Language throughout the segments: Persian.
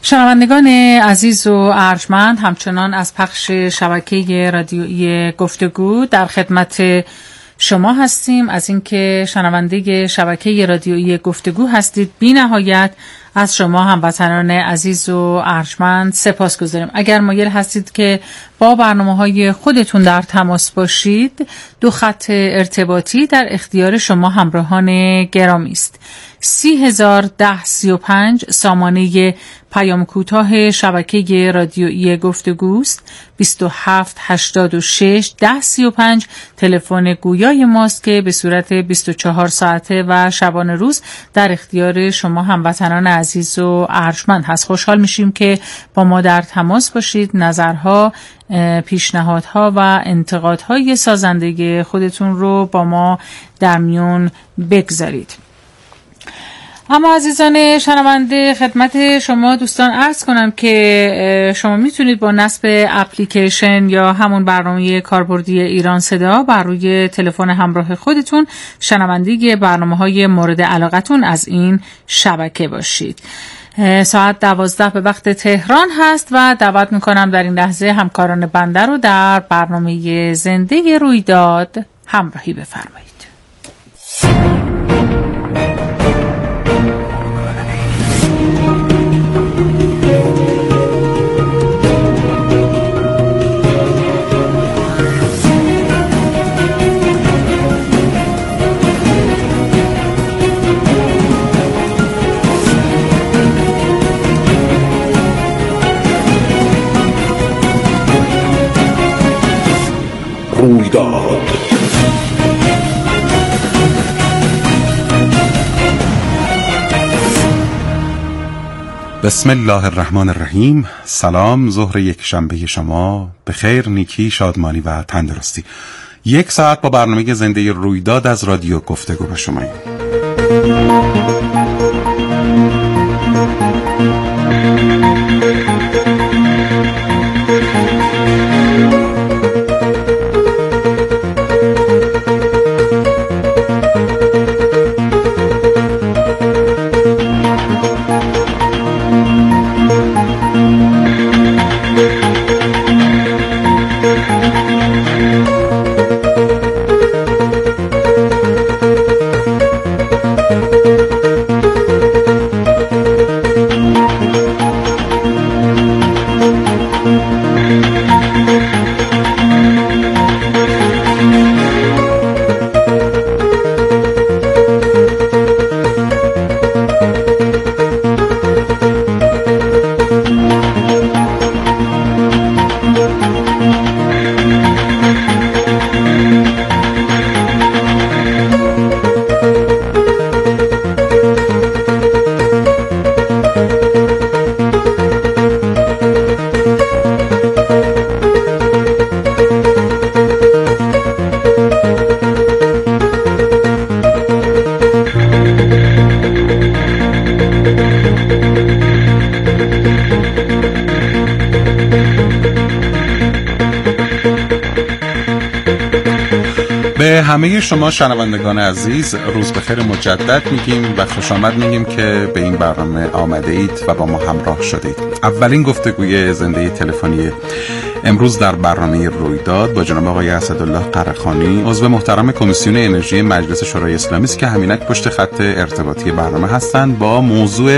شنوندگان عزیز و ارجمند، همچنان از پخش شبکه رادیویی گفتگو در خدمت شما هستیم. از اینکه شنونده شبکه رادیویی گفتگو هستید بی نهایت از شما هموطنان عزیز و ارجمند سپاسگزاریم. اگر مایل هستید که با برنامه‌های خودتون در تماس باشید، 2 خط ارتباطی در اختیار شما همراهان گرامی است. 301035 سامانه پیام کوتاه شبکه رادیویی گفتگوست. 2786 1035 تلفن گویای ماست که به صورت 24 ساعته و شبانه روز در اختیار شما هموطنان عزیز و ارجمند هست. خوشحال میشیم که با ما در تماس باشید، نظرها، پیشنهادها و انتقادهای سازنده خودتون رو با ما در میون بگذارید. اما عزیزان شنونده، خدمت شما دوستان عرض کنم که شما میتونید با نصب اپلیکیشن یا همون برنامه کاربردی ایران صدا بر روی تلفن همراه خودتون شنونده برنامه‌های مورد علاقتون از این شبکه باشید. ساعت 12 به وقت تهران هست و دعوت میکنم در این لحظه همکاران بنده رو در برنامه زنده رویداد همراهی بفرمایید. رویداد. بسم الله الرحمن الرحیم. سلام، ظهر یک شنبه شما به خیر، نیکی، شادمانی و تندرستی. 1 ساعت با برنامه زنده رویداد از رادیو گفتگو به شما. به همه شما شنوندگان عزیز روز بخیر مجدد میگیم و خوش آمد میگیم که به این برنامه آمده اید و با ما همراه شدید. اولین گفتگوی زنده تلفنی امروز در برنامه رویداد با جناب آقای اسدالله قرهخانی، عضو محترم کمیسیون انرژی مجلس شورای اسلامی است که همینک پشت خط ارتباطی برنامه هستند با موضوع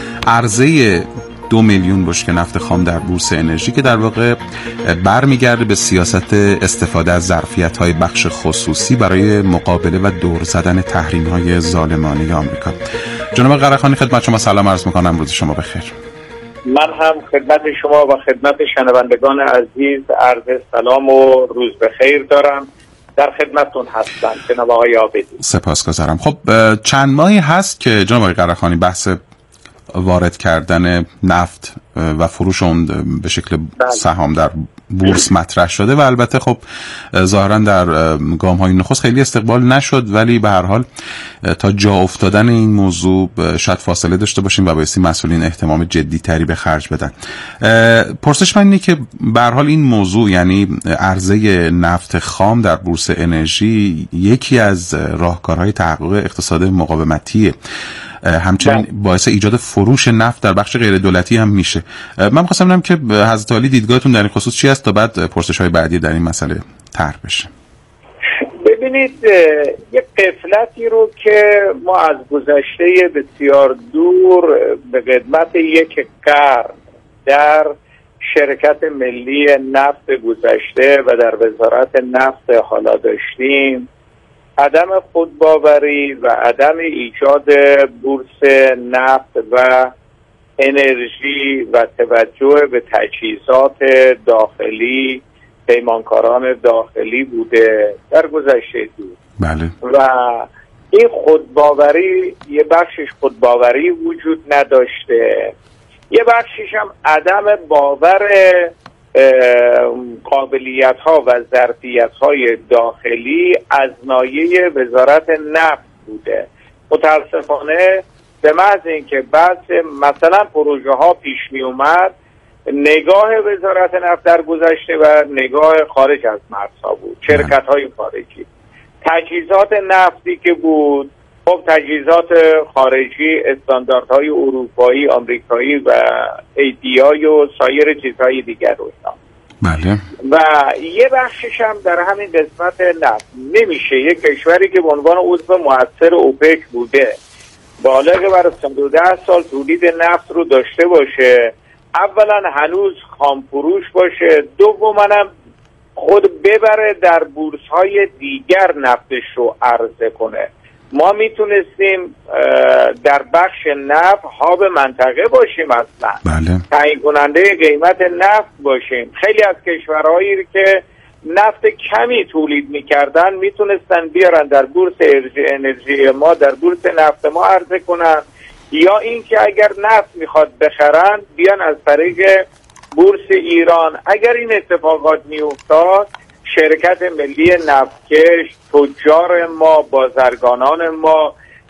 عرضه 2 میلیون بشکه نفت خام در بورس انرژی که در واقع برمیگرده به سیاست استفاده از ظرفیت‌های بخش خصوصی برای مقابله و دور زدن تحریم‌های ظالمانه آمریکا. جناب قرهخانی، خدمت شما سلام عرض می‌کنم، روز شما بخیر. من هم خدمت شما و خدمت شنوندگان عزیز عرض سلام و روز بخیر دارم. در خدمتتون هستم جناب آقای عابدی. سپاسگزارم. خب چند ماهی هست که جناب آقای قرهخانی بحث وارد کردن نفت و فروش اون به شکل سهام در بورس مطرح شده و البته خب ظاهرا در گام‌های نخست خیلی استقبال نشد، ولی به هر حال تا جا افتادن این موضوع شاید فاصله داشته باشیم و بایستی مسئولین اهتمام جدی تری به خرج بدن. پرسش من اینه که به هر حال این موضوع، یعنی عرضه نفت خام در بورس انرژی، یکی از راهکارهای تحقق اقتصاد مقاومتیه. همچنین باعث ایجاد فروش نفت در بخش غیر دولتی هم میشه. من می‌خواستم بدونم که حضرت عالی دیدگاهتون در این خصوص چی است تا بعد پرسش‌های بعدی در این مسئله طرح بشه. ببینید، یک غفلتی رو که ما از گذشته بسیار دور به قدمت یک قرن در شرکت ملی نفت گذشته و در وزارت نفت حالا داشتیم، عدم خودباوری و عدم ایجاد بورس نفت و انرژی و توجه به تجهیزات داخلی، پیمانکاران داخلی بوده در گذشته دور. بله. و این خودباوری، یه بخشش خودباوری وجود نداشته، یه بخشش هم عدم باور قابلیت ها و ظرفیت های داخلی از ناحیه وزارت نفت بوده. متاسفانه به محض اینکه بعض مثلا پروژه ها پیش می اومد، نگاه وزارت نفت در گذشته و نگاه خارج از مرزها بود، شرکت های خارجی، تجهیزات نفتی که بود، خب تجهیزات خارجی استانداردهای اروپایی، آمریکایی و ایدیای و سایر چیزهای دیگر رو. بله. و یه بخشش هم در همین قسمت نفت. نمیشه یک کشوری که به عنوان عضو مؤثر اوپک بوده بالغ بر 110 سال تولید نفت رو داشته باشه، اولا هنوز خامفروش باشه، دوما هم خود ببره در بورس‌های دیگر نفتش رو عرضه کنه. ما میتونستیم در بخش نفت هاب منطقه باشیم، اصلا بله. تعیین کننده قیمت نفت باشیم. خیلی از کشورهایی که نفت کمی تولید میکردن میتونستن بیارن در بورس انرژی ما، در بورس نفت ما عرضه کنن، یا اینکه اگر نفت میخواد بخرن بیان از طریق بورس ایران. اگر این اتفاقات میافتاد، شرکت ملی نفتکش، تجار ما، بازرگانان ما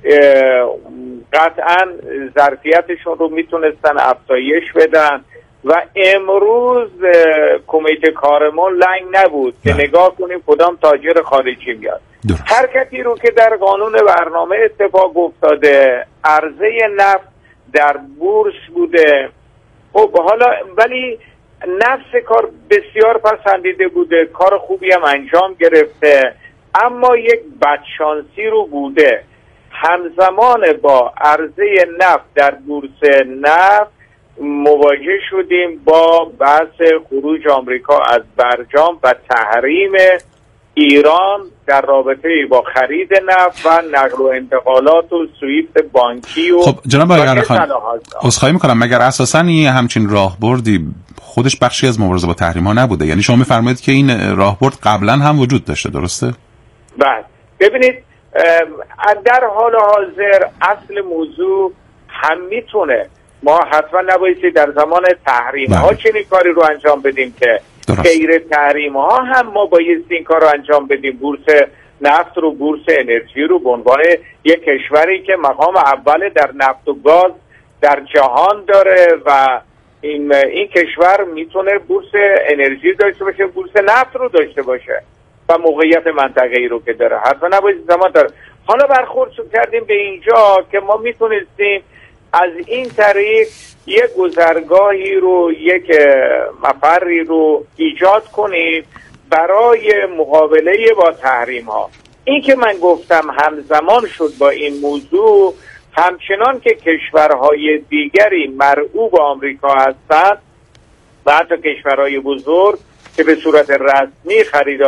قطعا ظرفیتشون رو میتونستن افزایش بدن و امروز کمیته کارمان لنگ نبود که نگاه کنیم کدام تاجر خارجی میاد. حرکتی رو که در قانون برنامه اتفاق افتاده، عرضه نفت در بورس بوده. خب حالا ولی نفس کار بسیار پسندیده بوده، کار خوبی هم انجام گرفته، اما یک بدشانسی رو بوده. همزمان با عرضه نفت در بورس نفت مواجه شدیم با بحث خروج آمریکا از برجام و تحریم ایران در رابطه با خرید نفت و نقل و انتقالات و سویفت بانکی و خب جناب آقای خان، عذرخواهی میکنم، مگر اساساً این همچین راهبردی خودش بخشی از مبارزه با تحریم ها نبوده؟ یعنی شما میفرمایید که این راهبرد قبلا هم وجود داشته، درسته؟ بله. ببینید، در حال حاضر اصل موضوع هم میتونه، ما حتما نبایستی در زمان تحریم ها چنین کاری رو انجام بدیم که غیر تحریم ها هم ما بایستی این کار رو انجام بدیم. بورس نفت رو، بورس انرژی رو به عنوان یک کشوری که مقام اول در نفت و گاز در جهان داره و این کشور میتونه بورس انرژی داشته باشه، بورس نفت رو داشته باشه و موقعیت منطقه‌ای رو که داره، حتما نباید زمان داره. حالا برخورد کردیم به اینجا که ما میتونستیم از این طریق یک گذرگاهی رو، یک مفری رو ایجاد کنیم برای مقابله با تحریم ها. این که من گفتم همزمان شد با این موضوع، همچنان که کشورهای دیگری مرعوب آمریکا هستند و حتی کشورهای بزرگ که به صورت رسمی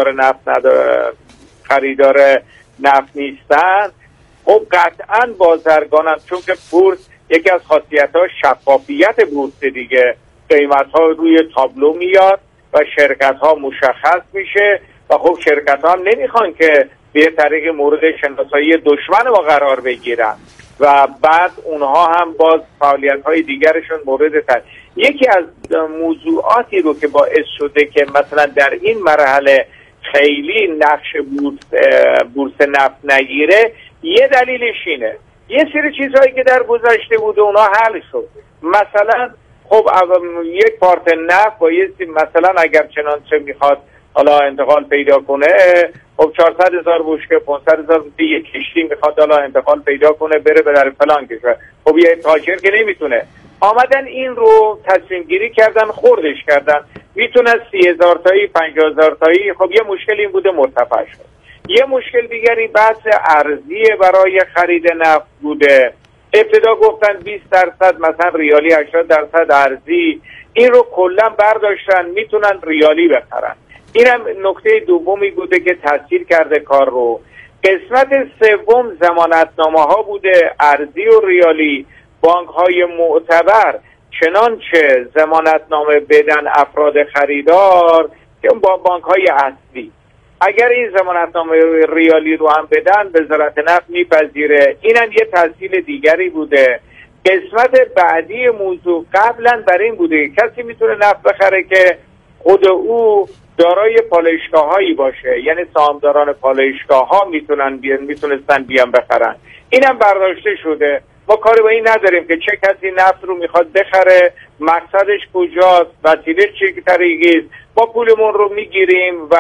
خریدار نفت نیستند، خب قطعا بازرگانان، چون که بورس یکی از خاصیت‌ها شفافیت بورس دیگه، قیمت‌ها روی تابلو میاد و شرکت‌ها مشخص میشه و خب شرکت‌ها هم نمیخوان که به طریق مورد شناسایی دشمن ما قرار بگیرن و بعد اونها هم باز فعالیت‌های دیگرشون مورد یکی از موضوعاتی رو که باعث شده که مثلا در این مرحله خیلی نقش بورس نفت نگیره، یه دلیلش اینه، یه سری چیزهایی که در گذشته بوده اونا حل شد. مثلا خب یک پارت نفت بایستی مثلا اگر چنانچه میخواد حالا انتقال پیدا کنه، خب 400,000 بشکه 500,000 یه کشتی میخواد حالا انتقال پیدا کنه بره در فلان کشور، خب یه تاجر که نمیتونه. آمدن این رو تصمیم گیری کردن، خوردش کردن، میتونه 30,000 تایی 50,000 تایی. خب یه مشکل این بوده مرتفع شد. یه مشکل دیگری بحث ارزی برای خرید نفت بوده. ابتدا گفتن 20% مثلا ریالی، 80% ارزی. این رو کلا برداشتن میتونن ریالی بخرن. اینم نکته دومی بوده که تاثیر کرده کار رو. قسمت سوم ضمانتنامه ها بوده، ارزی و ریالی. بانک های معتبر چنانچه ضمانتنامه بدن افراد خریدار که با بانک های اصلی، اگر این ضمانتنامه ریالی رو هم بدن وزارت نفت میپذیره. اینم یه تسهیل دیگری بوده. قسمت بعدی موضوع قبلا بر این بوده کسی میتونه نفت بخره که خود او دارای پالایشگاه‌هایی باشه، یعنی سهامداران پالایشگاه‌ها میتونستن بیان بخرن. اینم برداشته شده. ما کاری با این نداریم که چه کسی نفت رو میخواد بخره، مقصدش کجاست، وسیله چه طریقی است. ما پولمون رو میگیریم و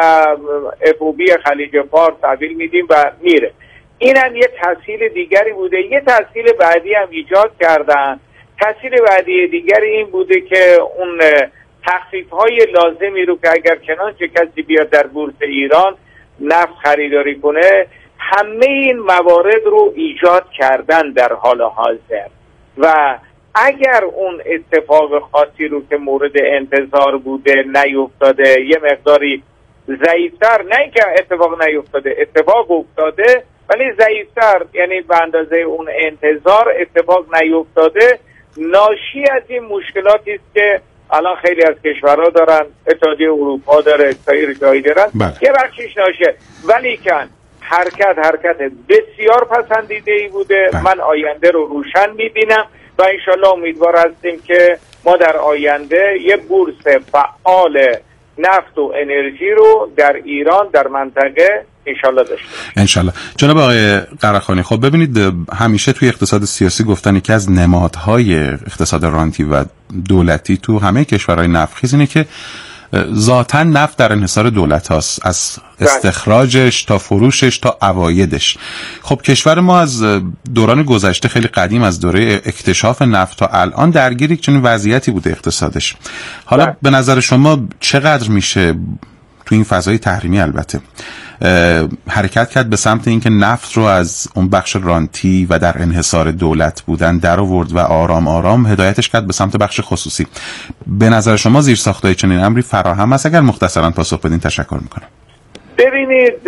FOB خلیج فارس تحویل میدیم و میره. اینم یه تسهیل دیگری بوده. یه تسهیل بعدی هم ایجاد کردن. تسهیل بعدی دیگری این بوده که اون تخفیف‌های لازمی رو که اگر چنانچه کسی بیاد در بورس ایران نفت خریداری کنه، همه این موارد رو ایجاد کردن در حال حاضر. و اگر اون اتفاق خاصی رو که مورد انتظار بوده نیفتاده، یه مقداری ضعیفتر، نه اینکه اتفاق نیفتاده، اتفاق افتاده ولی ضعیفتر، یعنی به اندازه اون انتظار اتفاق نیفتاده، ناشی از این مشکلاتی است که الان خیلی از کشورها دارن، اتحادیه اروپا داره، سایر جایی دارن. یه بخشیش ناشه، ولی کن حرکت بسیار پسندیده ای بوده. من آینده رو روشن میبینم و انشالله امیدوار هستیم که ما در آینده یه بورس فعال نفت و انرژی رو در ایران در منطقه انشالله داشته. انشالله. جناب آقای قرخانی، خب ببینید همیشه توی اقتصاد سیاسی گفتن یکی از نمادهای اقتصاد رانتی و دولتی تو همه کشورهای نفتخیز اینه که ذاتاً نفت در انحصار دولت هاست، از استخراجش تا فروشش تا عوایدش. خب کشور ما از دوران گذشته خیلی قدیم، از دوره اکتشاف نفت تا الان درگیر یک چنین وضعیتی بوده اقتصادش. حالا به نظر شما چقدر میشه تو این فضای تحریمی البته حرکت کرد به سمت اینکه نفت رو از اون بخش رانتی و در انحصار دولت بودن در آورد و آرام آرام هدایتش کرد به سمت بخش خصوصی؟ به نظر شما زیرساخت‌های چنین امری فراهم است؟ اگر مختصراً پاسخ بدین تشکر میکنم. ببینید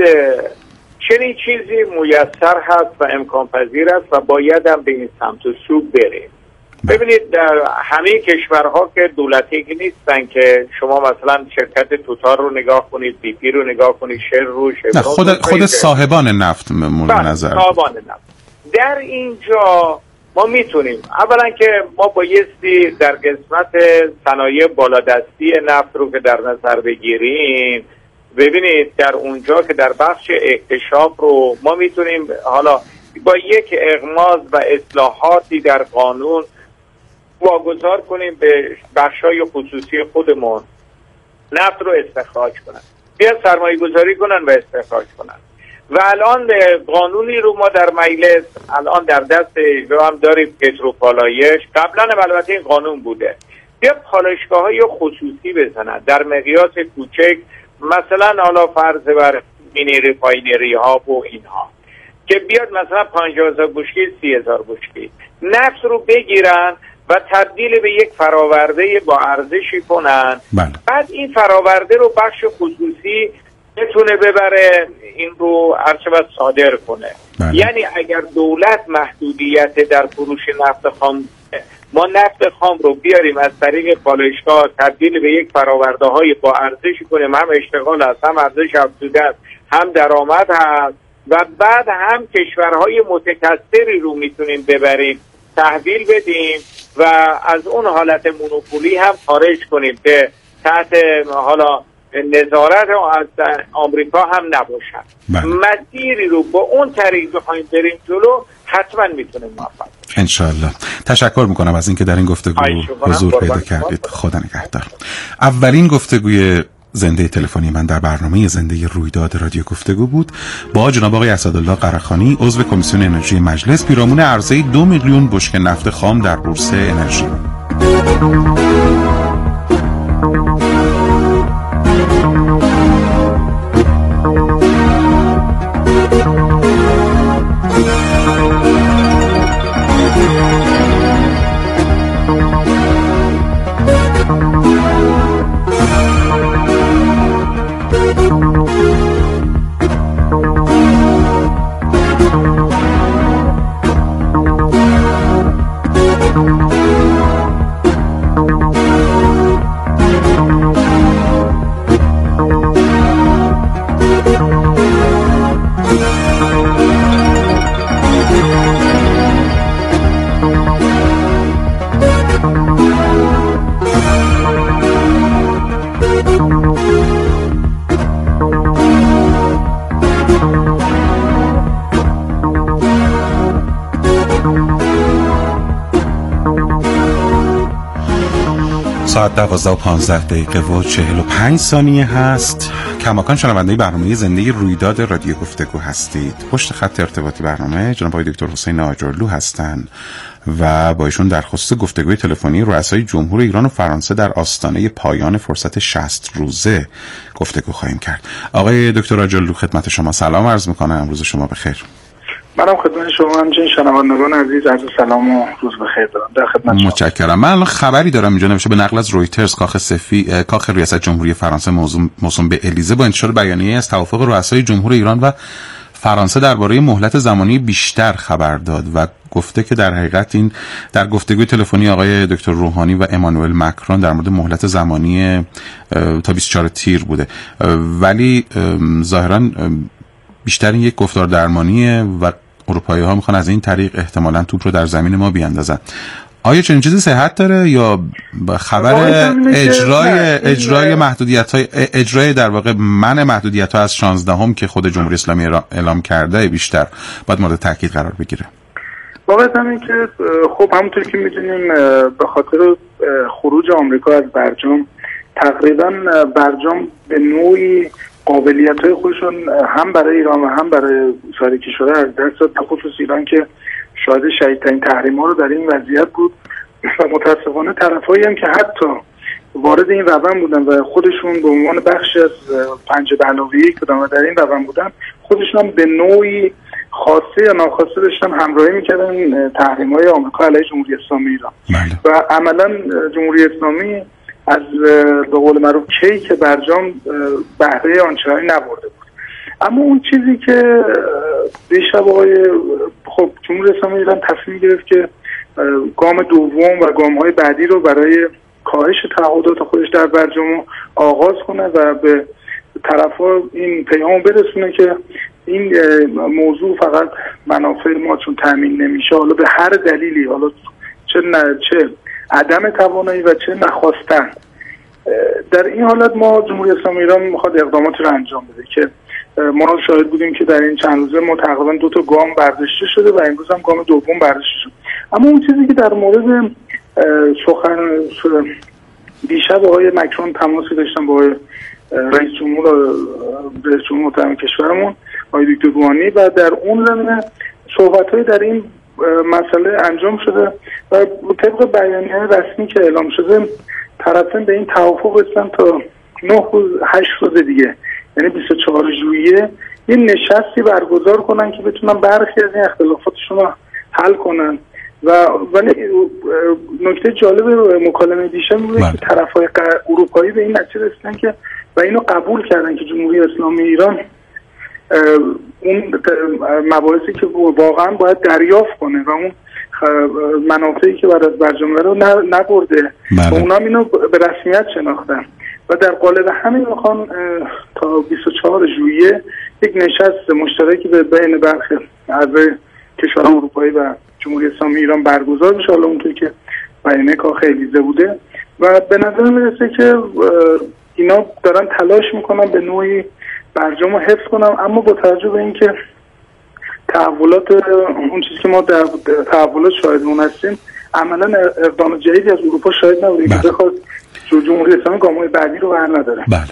چنین چیزی میسر هست و امکان پذیر است و باید هم به این سمت و سو بریم. ببینید در همه کشورها که دولتی نیستن که شما مثلا شرکت توتال رو نگاه کنید، بی پی رو نگاه کنید، شل رو، خود صاحبان نفت مورد نظر. صاحبان نفت در اینجا ما میتونیم اولا که ما بایستی در قسمت صنایع بالادستی نفت رو که در نظر بگیریم، ببینید در اونجا که در بخش اکتشاف رو ما میتونیم حالا با یک اغماض و اصلاحاتی در قانون واگذار کنیم به بخشای خصوصی خودمون نفت رو استخراج کنن، بیان سرمایه گذاری کنن و استخراج کنن. و الان قانونی رو ما در مجلس الان در دست اجرا هم داریم، پتروپالایش. قبلا هم البته این قانون بوده، بیا پالایشگاه‌های خصوصی بزنن در مقیاس کوچک، مثلا حالا فرض بر مینی ریفاینری ها و اینها، که بیاد مثلا 50,000 بشکه 30,000 بشکه نفت رو بگیرن و تبدیل به یک فراورده با ارزشی کنن. بعد این فراورده رو بخش خصوصی بتونه ببره، این رو هرچه صادر کنه. یعنی اگر دولت محدودیت در فروش نفت خام، ما نفت خام رو بیاریم از طریق پالایشگاه تبدیل به یک فراورده های با ارزشی کنیم، هم اشتغال هست، هم ارزش افزوده است، هم درآمد هست، و بعد هم کشورهای متکثری رو میتونیم ببریم تحویل بدیم و از اون حالت مونوپولی هم خارج کنیم که تحت حالا نظارت از آمریکا هم نباشن. مسیری رو با اون طریق بخوایم بریم جلو حتما میتونیم موفق. انشالله. تشکر میکنم از اینکه در این گفتگو حضور پیدا کردید. خدا نگهدار. اولین گفتگوی زنده تلفنی من در برنامه زنده رویداد رادیو گفتگو بود با جناب آقای اسدالله قرهخانی، عضو کمیسیون انرژی مجلس، پیرامون عرضه 2 میلیون بشکه نفت خام در بورس انرژی. ساعت 12:15 و 45 هست. کماکان شنونده برنامه زنده رویداد رادیو گفتگو هستید. پشت خط ارتباطی برنامه جناب آقای دکتر حسین آجرلو هستند و با ایشون در خصوص گفتگوی تلفنی رؤسای جمهور ایران و فرانسه در آستانه پایان فرصت 60 روزه گفتگو خواهیم کرد. آقای دکتر آجرلو خدمت شما سلام عرض می‌کنم. روز شما بخیر. منم خدمت شما همچنین شنوندگان عزیز عرض سلام و روز بخیر دارم. در خدمت شما. متشکرم. من الان خبری دارم اینجا نوشته به نقل از رویترز کاخ ریاست جمهوری فرانسه موسوم به الیزه با انتشار بیانیه‌ای از توافق رؤسای جمهور ایران و فرانسه درباره مهلت زمانی بیشتر خبر داد و گفته که در حقیقت این در گفتگوی تلفنی آقای دکتر روحانی و امانوئل مکرون در مورد مهلت زمانی تا 24 تیر بوده، ولی ظاهراً بیشتر این یک گفتار درمانیه و اروپایی‌ها میخوان از این طریق احتمالاً توپ رو در زمین ما بیاندازن. آیا چنین چیزی صحت داره یا خبر اجرای محدودیت‌های اجرای در واقع منع محدودیت‌ها از 16 که خود جمهوری اسلامی اعلام کرده بیشتر باید مورد تاکید قرار بگیره؟ بابت همین که خب همونطور که می‌دونیم به خاطر خروج آمریکا از برجام تقریباً برجام به نوعی قابلیت‌های خودشون هم برای ایران و هم برای سایر کشورها از دست داد، به خصوص ایران که شاهد شدیدترین تحریم‌ها رو در این وضعیت بود و متأسفانه طرفایی هم که حتی وارد این روند بودن و خودشون به عنوان بخشی از 5+1 بودن و در این روند بودن، خودشون هم به نوعی خاصه یا ناخواسته داشتن همراهی می‌کردن تحریم‌های آمریکا علیه جمهوری اسلامی ایران و عملاً جمهوری اسلامی از به قول معروف کیک برجام بهره آنچنانی نبرده بود. اما اون چیزی که دیشب خب جمهوری اسلامی ایران تصمیم گرفت که گام دوم و گام‌های بعدی رو برای کاهش تعهدات خودش در برجام آغاز کنه و به طرفا این پیام برسونه که این موضوع فقط منافع ما چون تامین نمیشه، حالا به هر دلیلی، حالا چه عدم توانایی و چه نخواستن، در این حالت ما جمهوری اسلامی ایران میخواد اقداماتی رو انجام بده که ما شاهد بودیم که در این چند روزه ما تقریبا 2 گام برداشته شده و امروز هم گام دوم برداشته شد. اما اون چیزی که در مورد دیشب آقای مکرون تماسی داشتن با رئیس جمهور محترم کشورمون آقای دکتر روحانی و در اون زمینه صحبت‌های در این مسئله انجام شده و طبق بیانیه رسمی که اعلام شده طرفین به این توافق رسیدن تا 8 روز دیگه، یعنی 24 ژوئیه یه نشستی برگزار کنن که بتونن برخی از این اختلافاتشون رو حل کنن. ولی نکته جالب مکالمه دیشب بود که طرفای اروپایی به این نتیجه رسیدن که و اینو قبول کردن که جمهوری اسلامی ایران اون مباحثی که واقعا باید دریافت کنه و اون منافعی که بعد از برجام رو نبرده و اونا اینو به رسمیت شناختن و در قالب همین میخوان تا 24 ژوئیه یک نشست مشترکی بین برخی اعضای کشورهای اروپایی و جمهوری اسلامی ایران برگزار بشه، حالا اونطوری که بیانیه کاخ الیزه بوده و به نظر میرسه که اینا دارن تلاش میکنن به نوعی برجام رو حفظ کنن، اما با توجه به اینکه تحولات اون چیزی که ما در تحولات شاهد اون هستیم عملا اقدام جدیدی از اروپا شاید نبوده که بخواد جمهوری اسلامی گام‌های بعدی رو بر نداره. بله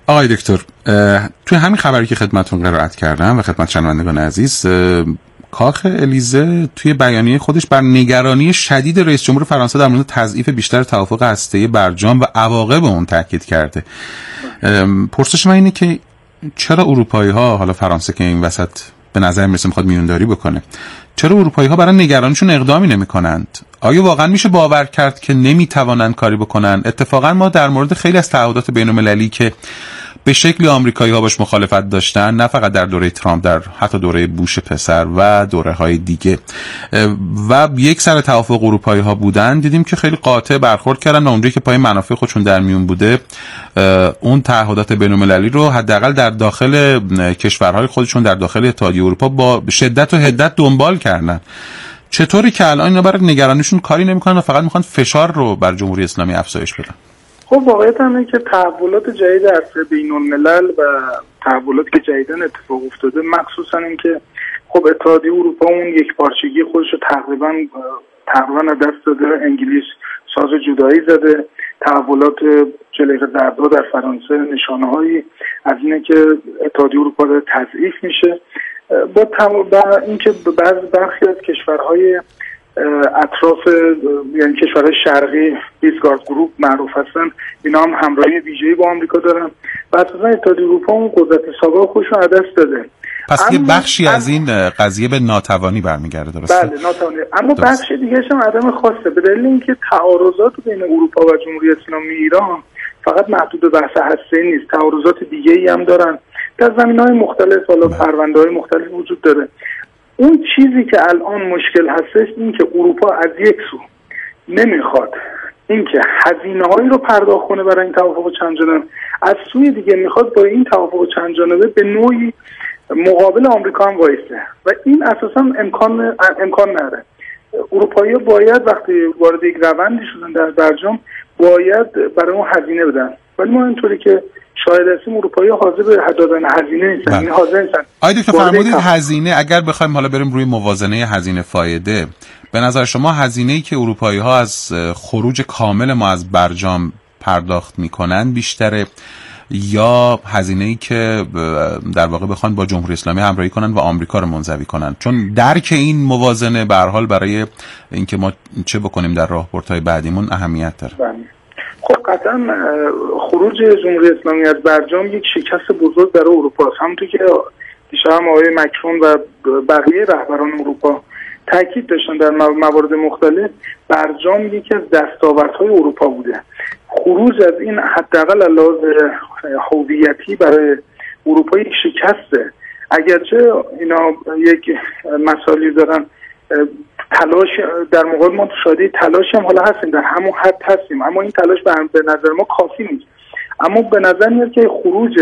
آقای دکتر، توی همین خبری که خدمتتون قرائت کردم و خدمت شنوندگان عزیز، کاخ الیزه توی بیانیه خودش بر نگرانی شدید رئیس جمهور فرانسه در مورد تضعیف بیشتر توافق هسته‌ای برجام و عواقب اون تاکید کرده. پرسش من اینه که چرا اروپایی‌ها، حالا فرانسه که این وسط به نظر میرسه میخواد میونداری بکنه، چرا اروپایی‌ها برای نگرانیشون اقدامی نمی‌کنند؟ آیا واقعا میشه باور کرد که نمیتوانند کاری بکنن؟ اتفاقا ما در مورد خیلی از تعهدات بین‌المللی که به شکلی آمریکایی‌ها باش مخالفت داشتن، نه فقط در دوره ترامپ، در حتی دوره بوش پسر و دوره‌های دیگه، و یک سر توافق اروپایی‌ها بودن، دیدیم که خیلی قاطع برخورد کردن و اونجایی که پای منافع خودشون در میون بوده اون تعهدات بین‌المللی رو حداقل در داخل کشورهای خودشون، در داخل اتحادیه اروپا با شدت و حدت دنبال کردن. چطوری که الان اینا برای نگرانیشون کاری نمی‌کنن و فقط می‌خوان فشار رو بر جمهوری اسلامی افزایش بدن؟ خب واقعیت اینه که تحولات جدید عرصه بین‌الملل و تحولاتی که جدیداً اتفاق افتاده، مخصوصاً اینکه خب اتحادیه اروپا اون یک پارچگی خودش رو تقریباً از دست داده، انگلیس ساز جدایی زده، تحولات جلیقه زردها در فرانسه نشانه‌هایی از اینه که اتحادیه اروپا داره تضعیف میشه، با اینکه برخی از کشورهای اطراف، یعنی کشورهای شرقی، ویسگارد گروپ معروف هستن، اینا هم همراهی ویژه‌ای با آمریکا دارن و اساسا اتحادیه اروپا اون قدرت سابق خودش رو از دست داده. پس یه بخشی از این قضیه به ناتوانی برمیگرده، درسته؟ بله، ناتوانی. اما بخش دیگه‌ش هم عدم خواسته، به دلیل اینکه تعارضات بین اروپا و جمهوری اسلامی ایران فقط محدود به بحث هسته‌ای نیست، تعارضات دیگه‌ای هم دارن در زمینه‌های مختلف، حالا پرونده‌های مختلف وجود داره. اون چیزی که الان مشکل هستش این که اروپا از یک سو نمیخواد اینکه هزینه‌هایی رو پرداخت کنه برای این توافق چند جانبه، از سوی دیگه میخواد با این توافق چند جانبه به نوعی مقابل آمریکا هم وایسه و این اساسا امکان نداره. اروپایی‌ها باید وقتی وارد یک روندی شدن در برجام باید برای اون هزینه بدن، ولی ما اینطوری که شاید هستیم اروپایی‌ها حاضر به دادن هزینه نیستن. یعنی حاضر نیستن. آیا دکتر فرمودید هزینه، اگر بخوایم حالا بریم روی موازنه هزینه فایده، به نظر شما هزینه‌ای که اروپایی‌ها از خروج کامل ما از برجام پرداخت می‌کنن بیشتره یا هزینه‌ای که در واقع بخوان با جمهوری اسلامی همراهی کنن و آمریکا رو منزوی کنن؟ چون درک این موازنه به هر حال برای اینکه ما چه بکنیم در راهبردهای بعدیمون اهمیت داره. خب قطعا خروج جمهوری اسلامی از برجام یک شکست بزرگ برای اروپا است. همونطور که دیشب هم آقای مکرون و بقیه رهبران اروپا تاکید داشتن در موارد مختلف، برجام یکی از دستاوردهای اروپا بوده. خروج از این حداقل از لحاظ هویتی برای اروپا یک شکسته. اگرچه اینا یک مسائلی دارن، تلاش در مقابل ما شاید تلاشی هم حالا هستیم، در همون حد هستیم، اما این تلاش به نظر ما کافی نیست. اما به نظر میاد که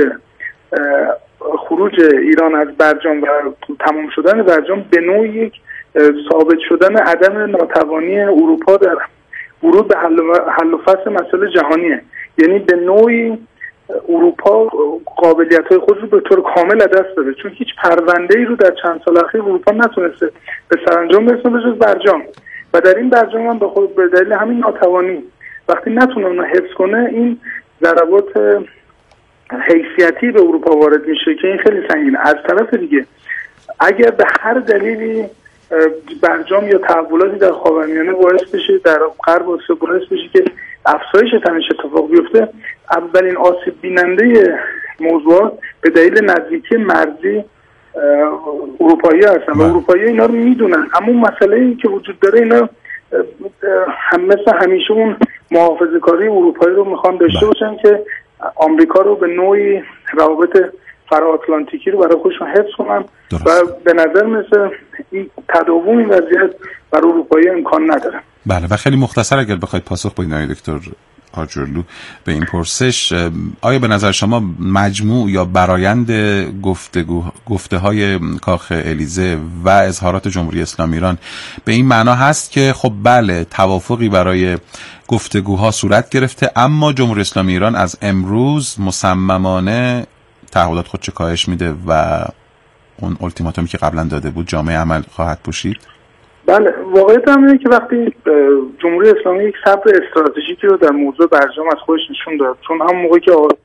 خروج ایران از برجام و تمام شدن برجام به نوعی یک ثابت شدن عدم ناتوانی اروپا در ورود به حل و فصل مسائل جهانیه. یعنی به نوعی اروپا قابلیت‌های خود رو به طور کامل از دست داده، چون هیچ پرونده‌ای رو در چند سال اخیر اروپا نتونسته به سرانجام برسونه جز برجام، و در این برجام هم به دلیل همین ناتوانی وقتی نتونه اون حفظ کنه، این ضربات حیثیتی به اروپا وارد میشه که این خیلی سنگینه. از طرف دیگه اگر به هر دلیلی برجام یا تحولاتی در خاورمیانه باعث بشه، در غرب آسیا باعث بشه که افزایش تنش اتفاق بیفته، اولین آسیب بیننده موضوع به دلیل نزدیکی مرزی اروپایی هستن و اروپایی اینا رو میدونن. اما اون مسئله‌ای که وجود داره، اینا مثل همیشه اون محافظه‌کاری اروپایی رو میخوان داشته باشن که آمریکا رو به نوعی روابط فرا-آتلانتیکی رو برای خودشون حفظ کنن و به نظر مثل این تداوم این وضعیت برای اروپایی امکان نداره. بله، و خیلی مختصر اگر بخواید پاسخ بدید آقای دکتر آجرلو به این پرسش، آیا به نظر شما مجموع یا برآیند گفته‌های کاخ الیزه و اظهارات جمهوری اسلامی ایران به این معنا هست که خب بله توافقی برای گفتگوها صورت گرفته، اما جمهوری اسلامی ایران از امروز مصممانه تعهدات خودش کاهش میده و اون التیماتومی که قبلا داده بود جامعه عمل خواهد پوشید؟ بله، واقعیت هم اینه که وقتی جمهوری اسلامی یک صبر استراتژیکی رو در موضوع برجام از خودش نشون داد، چون هم موقعی که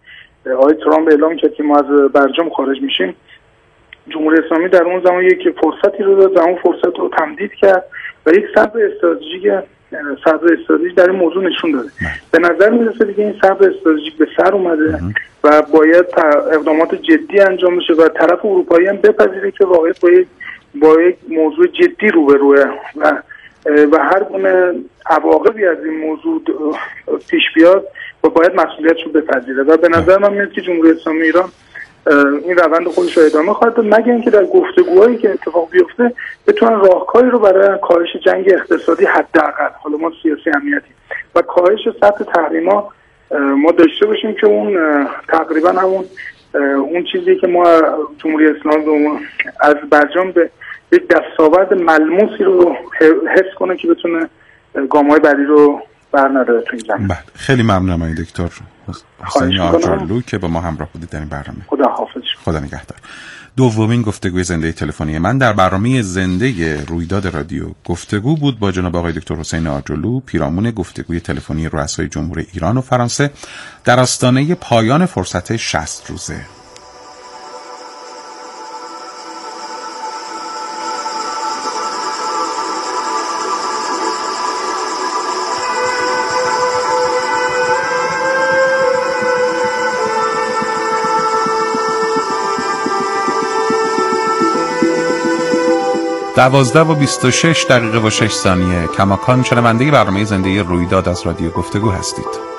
آقای ترامپ اعلام کرد که ما از برجام خارج میشیم، جمهوری اسلامی در اون زمان یک فرصتی رو داد و اون فرصت رو تمدید کرد و یک صبر استراتژیک در این موضوع نشون داده. به نظر میرسه دیگه این صبر استراتژیک به سر اومده و باید اقدامات جدی انجام بشه و طرف اروپایی هم بپذیره که واقعا با یک موضوع جدی روبروه و هر گونه عواقبی از این موضوع پیش بیاد و باید مسئولیتش رو بپذیره و به نظر من میاد که جمهوری اسلامی ایران این روند خودش رو ادامه خواهد داد، مگر اینکه در گفتگوهایی که اتفاق بیفته بتونن راهکاری رو برای کاهش جنگ اقتصادی حداقل، حالا ما سیاسی امنیتی و کاهش سطح تحریما ما داشته باشیم که اون تقریبا همون اون چیزی که ما جمهوری اسلامی از برجام به یک دستاورد ملموسی رو حس کنه که بتونه گام‌های بعدی رو برنداره تو این زمین. خیلی ممنونم آقای دکتر حسین آجرلو که با ما همراه بودید در این برنامه. خدا حافظ. خدا نگهدار. دومین گفتگوی زنده تلفنی من در برنامه زنده رویداد رادیو گفتگو بود با جناب آقای دکتر حسین آجرلو، پیرامون گفتگوی تلفنی رؤسای جمهور ایران و فرانسه در آستانه پایان فرصت 60 روزه. دوازده و 26 دقیقه و 6 ثانیه. کماکان شنونده برنامه زنده رویداد از رادیو گفتگو هستید.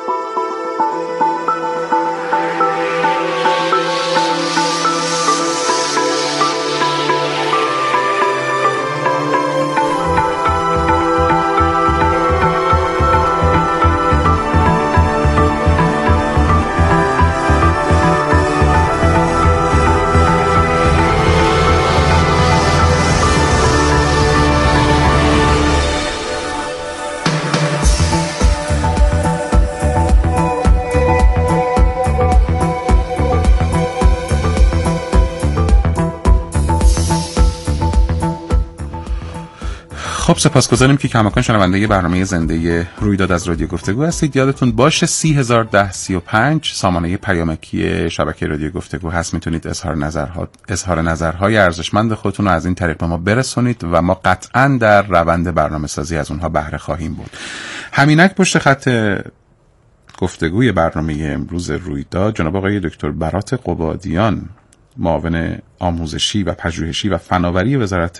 خب سپاسگزاریم که کماکان شنونده برنامه زنده رویداد از رادیو گفتگو هستید. یادتون باشه 3001035 سامانه پیامکی شبکه رادیو گفتگو هست. میتونید اظهار نظرهای ارزشمند خودتون رو از این طریق به ما برسونید و ما قطعاً در روند برنامه‌سازی از اونها بهره خواهیم بود. همینک پشت خط گفتگوی برنامه امروز رویداد جناب آقای دکتر برات قبادیان، معاون آموزشی و پژوهشی و فناوری وزارت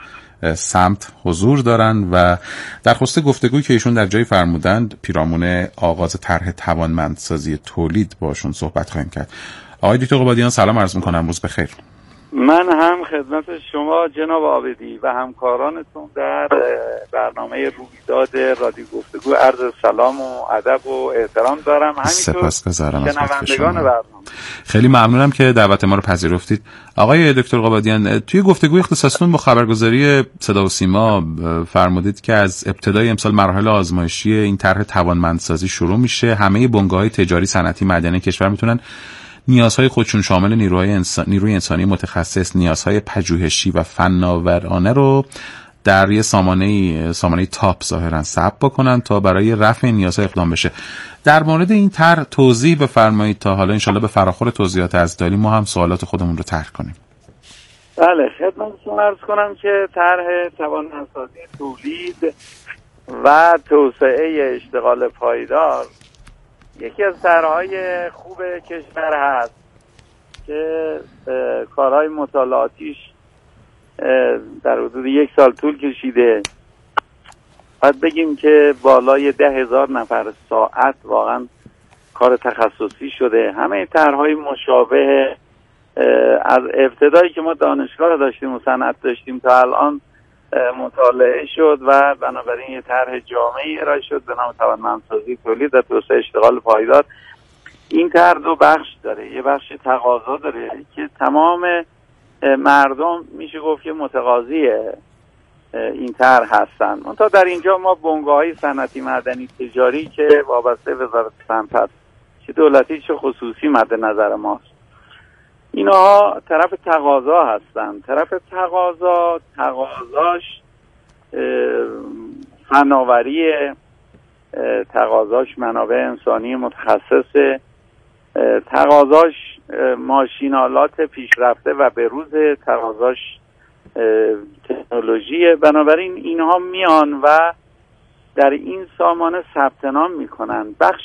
سمت حضور دارن و در خصوص گفتگویی که ایشون در جای فرمودند پیرامون آغاز طرح توانمندسازی تولید باشون صحبت خواهیم کرد. آقای دکتر قبادیان سلام عرض می‌کنم، روز بخیر. من هم خدمت شما جناب عابدی و همکارانتون در برنامه رویداد رادیو گفتگو عرض سلام و ادب و احترام دارم. همینطور شنوندگان برنامه. خیلی ممنونم که دعوت ما رو پذیرفتید. آقای دکتر قبادیان، توی گفتگوی اختصاصیتون با خبرگزاری صدا و سیما فرمودید که از ابتدای امسال مراحل آزمایشی این طرح توانمندسازی شروع میشه. همه بنگاه‌های تجاری، صنعتی، معدنی کشور میتونن نیازهای خودشون شامل نیروی انسانی متخصص، نیازهای پژوهشی و فناورانه رو در یه سامانه تاپ ظاهرا ثبت بکنن تا برای رفع نیازها اقدام بشه. در مورد این طرح توضیح بفرمایید تا حالا انشالله به فراخور توضیحات عزیزی ما هم سوالات خودمون رو طرح کنیم. بله، خدمتتون عرض کنم که طرح توانمندسازی تولید و توسعه اشتغال پایدار یکی از طرح‌های خوب کشور هست که کارهای مطالعاتیش در حدود 1 سال طول کشیده. باید بگیم که بالای 10,000 نفر ساعت واقعا کار تخصصی شده. همه طرح‌های مشابه از ابتدایی که ما دانشگاه داشتیم و صنعت داشتیم تا الان مطالعه شد و بنابراین یه طرح جامعی ارائه شد به نام توانمندسازی تولید و توسعه اشتغال پایدار. این طرح 2 بخش داره. یه بخش تقاضا داره که تمام مردم میشه گفت که متقاضی این طرح هستن. منتها در اینجا ما بنگاه‌های صنعتی، معدنی، تجاری که وابسته وزارت سمت هست، چه دولتی چه خصوصی مد نظر ماست، اینها طرف تقاضا هستن. طرف تقاضاش فناوری، تقاضاش منابع انسانی متخصص، تقاضاش ماشینالات پیشرفته و به روز تقاضاش تکنولوژی، بنابراین اینها میان و در این سامانه ثبت نام میکنن. بخش